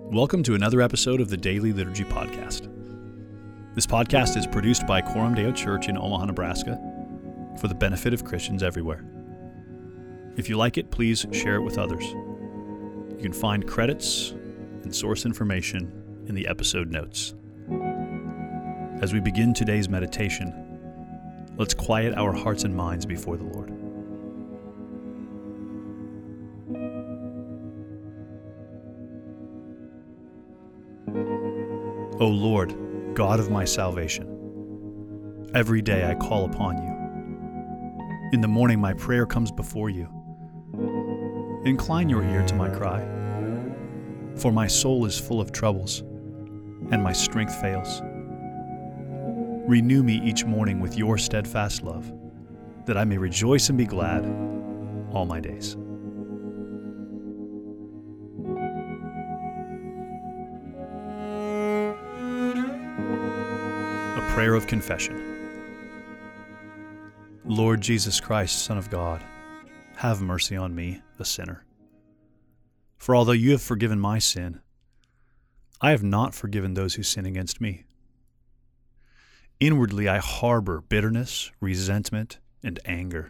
Welcome to another episode of the Daily Liturgy Podcast. This podcast is produced by Coram Deo Church in Omaha, Nebraska, for the benefit of Christians everywhere. If you like it, please share it with others. You can find credits and source information in the episode notes. As we begin today's meditation, let's quiet our hearts and minds before the Lord. O Lord, God of my salvation, every day I call upon you. In the morning my prayer comes before you. Incline your ear to my cry, for my soul is full of troubles, and my strength fails. Renew me each morning with your steadfast love, that I may rejoice and be glad all my days. Prayer of Confession. Lord Jesus Christ, Son of God, have mercy on me, a sinner. For although you have forgiven my sin, I have not forgiven those who sin against me. Inwardly I harbor bitterness, resentment, and anger.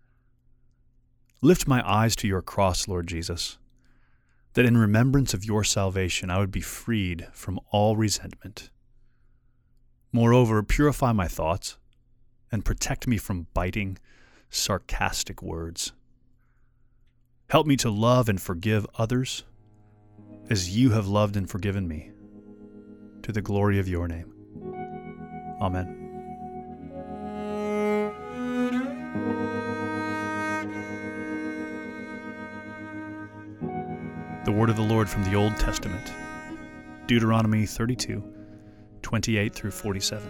Lift my eyes to your cross, Lord Jesus, that in remembrance of your salvation I would be freed from all resentment. Moreover, purify my thoughts and protect me from biting, sarcastic words. Help me to love and forgive others as you have loved and forgiven me, to the glory of your name. Amen. The word of the Lord from the Old Testament, Deuteronomy 32. 28 through 47.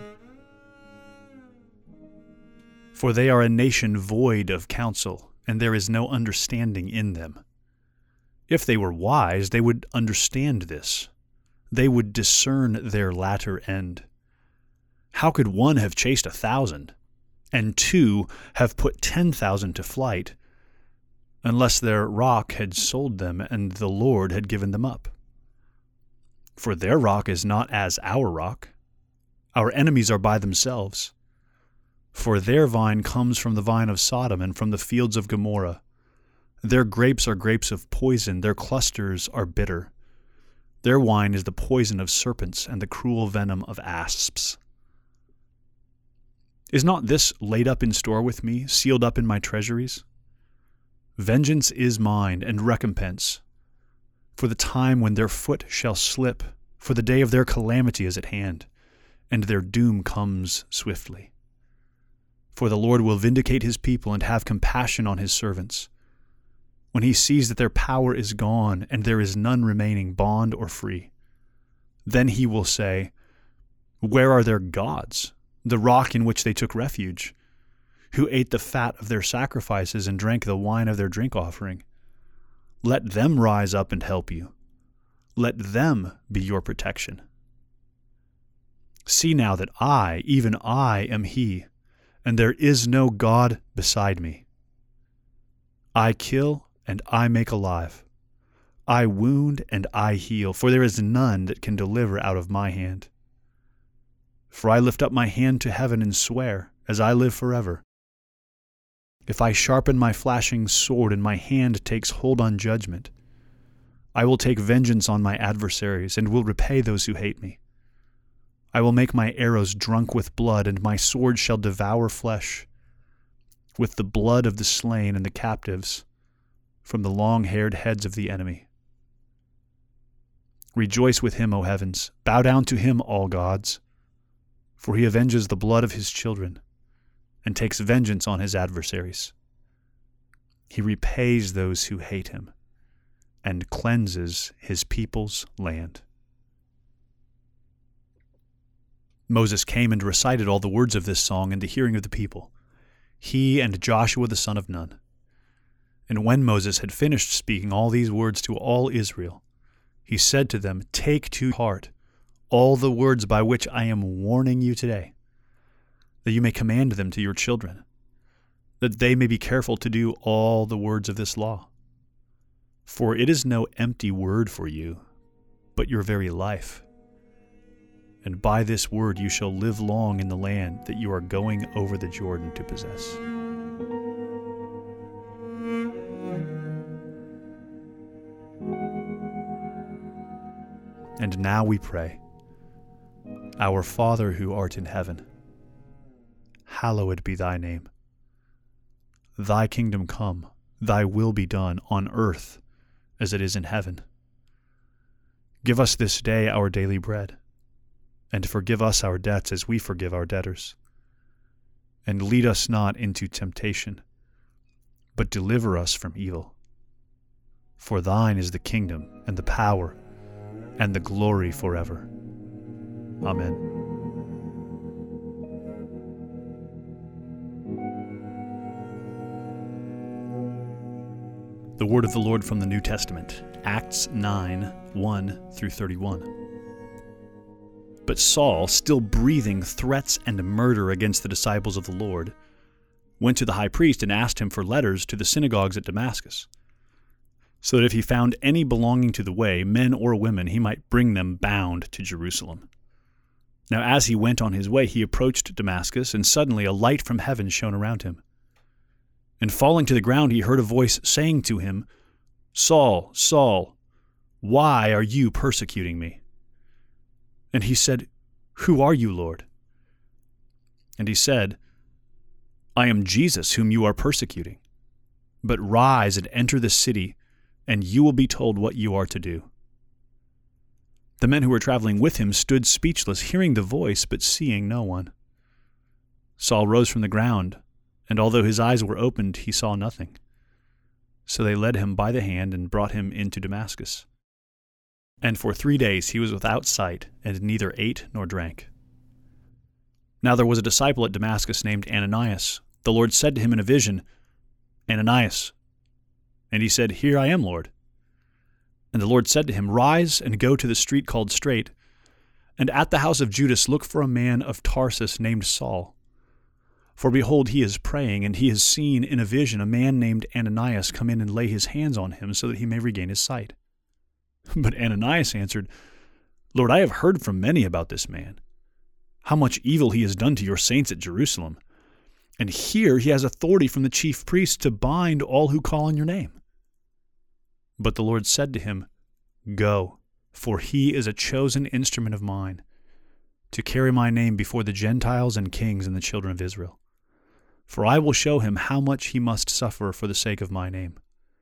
For they are a nation void of counsel, and there is no understanding in them. If they were wise, they would understand this. They would discern their latter end. How could one have chased 1,000, and two have put 10,000 to flight, unless their rock had sold them and the Lord had given them up? For their rock is not as our rock. Our enemies are by themselves. For their vine comes from the vine of Sodom and from the fields of Gomorrah. Their grapes are grapes of poison, their clusters are bitter. Their wine is the poison of serpents and the cruel venom of asps. Is not this laid up in store with me, sealed up in my treasuries? Vengeance is mine, and recompense. For the time when their foot shall slip, for the day of their calamity is at hand, and their doom comes swiftly. For the Lord will vindicate his people and have compassion on his servants. When he sees that their power is gone, and there is none remaining, bond or free, then he will say, where are their gods, the rock in which they took refuge, who ate the fat of their sacrifices and drank the wine of their drink offering? Let them rise up and help you. Let them be your protection. See now that I, even I, am he, and there is no God beside me. I kill and I make alive. I wound and I heal, for there is none that can deliver out of my hand. For I lift up my hand to heaven and swear, as I live forever. If I sharpen my flashing sword and my hand takes hold on judgment, I will take vengeance on my adversaries and will repay those who hate me. I will make my arrows drunk with blood, and my sword shall devour flesh, with the blood of the slain and the captives, from the long-haired heads of the enemy. Rejoice with him, O heavens, bow down to him, all gods, for he avenges the blood of his children, and takes vengeance on his adversaries. He repays those who hate him, and cleanses his people's land. Moses came and recited all the words of this song in the hearing of the people, he and Joshua the son of Nun. And when Moses had finished speaking all these words to all Israel, he said to them, take to heart all the words by which I am warning you today, that you may command them to your children, that they may be careful to do all the words of this law. For it is no empty word for you, but your very life. And by this word you shall live long in the land that you are going over the Jordan to possess. And now we pray, Our Father who art in heaven, hallowed be thy name. Thy kingdom come, thy will be done on earth as it is in heaven. Give us this day our daily bread, and forgive us our debts as we forgive our debtors. And lead us not into temptation, but deliver us from evil. For thine is the kingdom, and the power, and the glory forever. Amen. The word of the Lord from the New Testament, Acts 9, 1 through 31. But Saul, still breathing threats and murder against the disciples of the Lord, went to the high priest and asked him for letters to the synagogues at Damascus, so that if he found any belonging to the way, men or women, he might bring them bound to Jerusalem. Now as he went on his way, he approached Damascus, and suddenly a light from heaven shone around him. And falling to the ground, he heard a voice saying to him, Saul, Saul, why are you persecuting me? And he said, Who are you, Lord? And he said, I am Jesus whom you are persecuting. But rise and enter the city, and you will be told what you are to do. The men who were traveling with him stood speechless, hearing the voice, but seeing no one. Saul rose from the ground, and although his eyes were opened, he saw nothing. So they led him by the hand and brought him into Damascus. And for 3 days he was without sight, and neither ate nor drank. Now there was a disciple at Damascus named Ananias. The Lord said to him in a vision, Ananias. And he said, Here I am, Lord. And the Lord said to him, Rise and go to the street called Straight, and at the house of Judas look for a man of Tarsus named Saul. For behold, he is praying, and he has seen in a vision a man named Ananias come in and lay his hands on him so that he may regain his sight. But Ananias answered, Lord, I have heard from many about this man, how much evil he has done to your saints at Jerusalem. And here he has authority from the chief priests to bind all who call on your name. But the Lord said to him, Go, for he is a chosen instrument of mine, to carry my name before the Gentiles and kings and the children of Israel. For I will show him how much he must suffer for the sake of my name.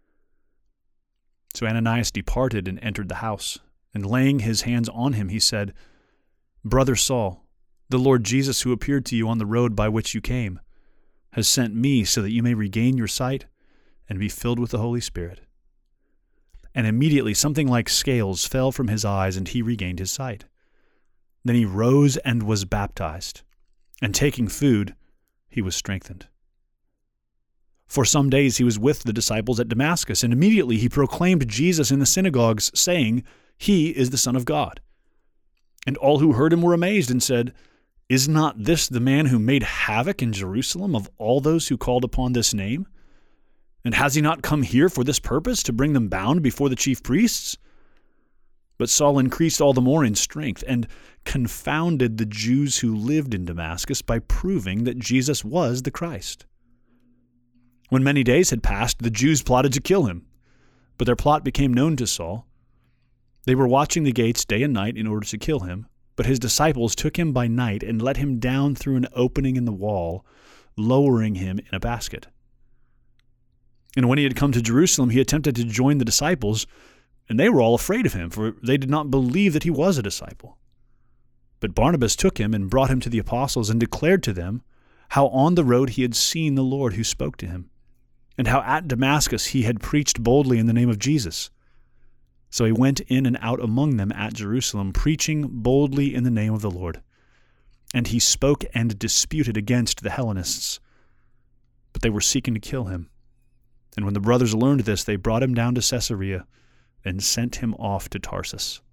So Ananias departed and entered the house, and laying his hands on him, he said, Brother Saul, the Lord Jesus, who appeared to you on the road by which you came, has sent me so that you may regain your sight and be filled with the Holy Spirit. And immediately something like scales fell from his eyes, and he regained his sight. Then he rose and was baptized, and taking food, he was strengthened. For some days he was with the disciples at Damascus, and immediately he proclaimed Jesus in the synagogues, saying, He is the Son of God. And all who heard him were amazed and said, Is not this the man who made havoc in Jerusalem of all those who called upon this name? And has he not come here for this purpose, to bring them bound before the chief priests? But Saul increased all the more in strength, and confounded the Jews who lived in Damascus by proving that Jesus was the Christ. When many days had passed, the Jews plotted to kill him, but their plot became known to Saul. They were watching the gates day and night in order to kill him, but his disciples took him by night and let him down through an opening in the wall, lowering him in a basket. And when he had come to Jerusalem, he attempted to join the disciples, and they were all afraid of him, for they did not believe that he was a disciple. But Barnabas took him and brought him to the apostles and declared to them how on the road he had seen the Lord who spoke to him, and how at Damascus he had preached boldly in the name of Jesus. So he went in and out among them at Jerusalem, preaching boldly in the name of the Lord. And he spoke and disputed against the Hellenists, but they were seeking to kill him. And when the brothers learned this, they brought him down to Caesarea and sent him off to Tarsus.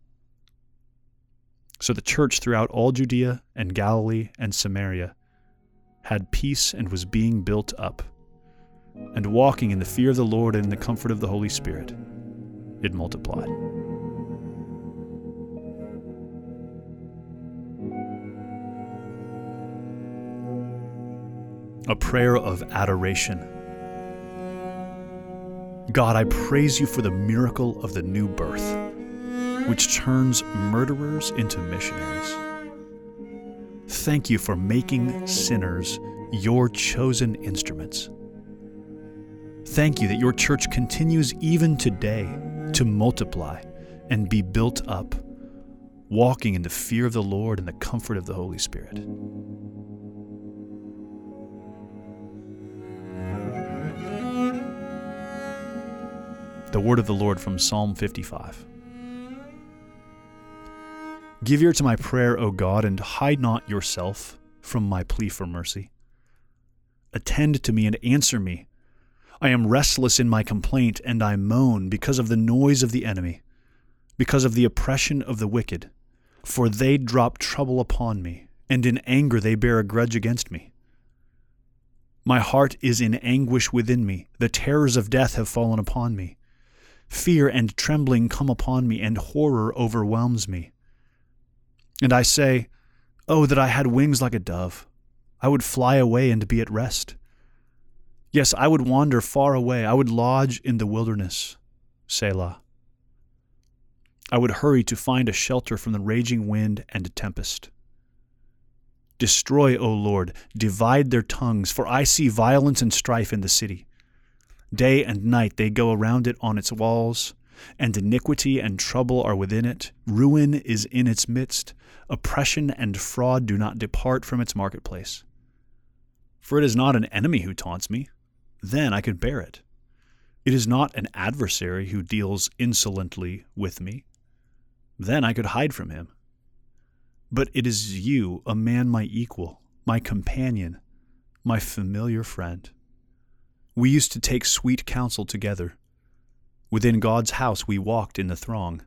So the church throughout all Judea and Galilee and Samaria had peace and was being built up, and walking in the fear of the Lord and in the comfort of the Holy Spirit, it multiplied. A prayer of adoration. God, I praise you for the miracle of the new birth, which turns murderers into missionaries. Thank you for making sinners your chosen instruments. Thank you that your church continues even today to multiply and be built up, walking in the fear of the Lord and the comfort of the Holy Spirit. The word of the Lord from Psalm 55. Give ear to my prayer, O God, and hide not yourself from my plea for mercy. Attend to me and answer me. I am restless in my complaint, and I moan because of the noise of the enemy, because of the oppression of the wicked. For they drop trouble upon me, and in anger they bear a grudge against me. My heart is in anguish within me. The terrors of death have fallen upon me. Fear and trembling come upon me, and horror overwhelms me. And I say, oh, that I had wings like a dove. I would fly away and be at rest. Yes, I would wander far away. I would lodge in the wilderness. Selah. I would hurry to find a shelter from the raging wind and tempest. Destroy, O Lord, divide their tongues, for I see violence and strife in the city. Day and night they go around it on its walls, and iniquity and trouble are within it. Ruin is in its midst. Oppression and fraud do not depart from its marketplace. For it is not an enemy who taunts me. Then I could bear it. It is not an adversary who deals insolently with me. Then I could hide from him. But it is you, a man my equal, my companion, my familiar friend. We used to take sweet counsel together. Within God's house we walked in the throng.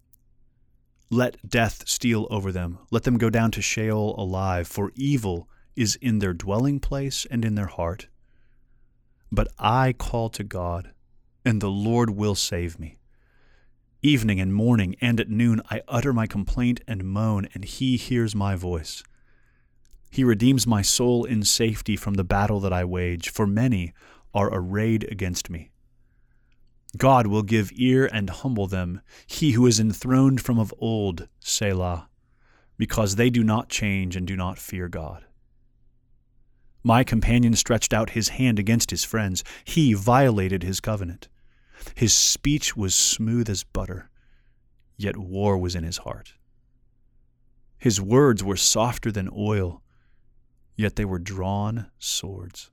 Let death steal over them. Let them go down to Sheol alive, for evil is in their dwelling place and in their heart. But I call to God, and the Lord will save me. Evening and morning and at noon I utter my complaint and moan, and he hears my voice. He redeems my soul in safety from the battle that I wage, for many are arrayed against me. God will give ear and humble them, he who is enthroned from of old, Selah, because they do not change and do not fear God. My companion stretched out his hand against his friends. He violated his covenant. His speech was smooth as butter, yet war was in his heart. His words were softer than oil, yet they were drawn swords.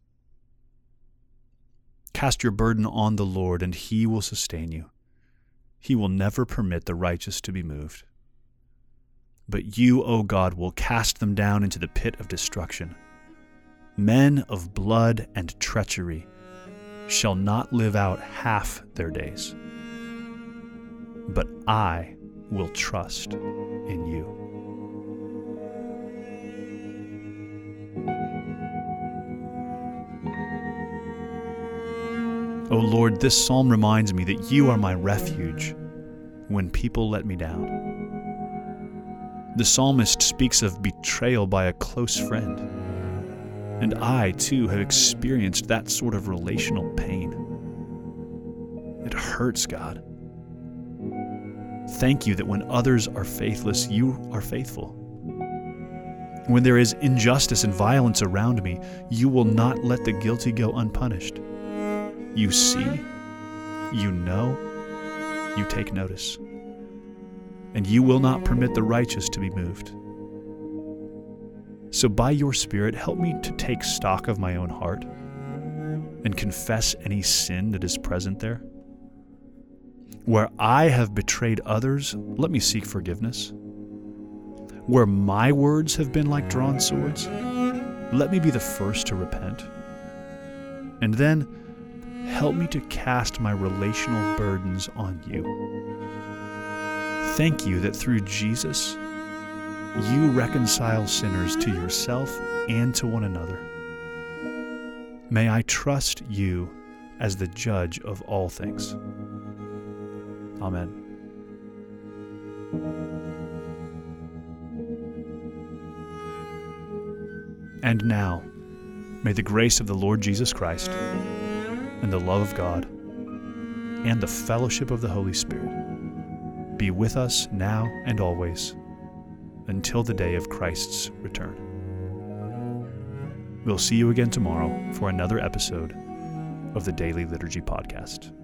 Cast your burden on the Lord, and he will sustain you. He will never permit the righteous to be moved. But you, O God, will cast them down into the pit of destruction. Men of blood and treachery shall not live out half their days. But I will trust in you. O Lord, this psalm reminds me that you are my refuge when people let me down. The psalmist speaks of betrayal by a close friend, and I, too, have experienced that sort of relational pain. It hurts, God. Thank you that when others are faithless, you are faithful. When there is injustice and violence around me, you will not let the guilty go unpunished. You see, you know, you take notice, and you will not permit the righteous to be moved. So by your Spirit, help me to take stock of my own heart and confess any sin that is present there. Where I have betrayed others, let me seek forgiveness. Where my words have been like drawn swords, let me be the first to repent. And then, help me to cast my relational burdens on you. Thank you that through Jesus, you reconcile sinners to yourself and to one another. May I trust you as the judge of all things. Amen. And now, May the grace of the Lord Jesus Christ and the love of God and the fellowship of the Holy Spirit be with us now and always until the day of Christ's return. We'll see you again tomorrow for another episode of the Daily Liturgy Podcast.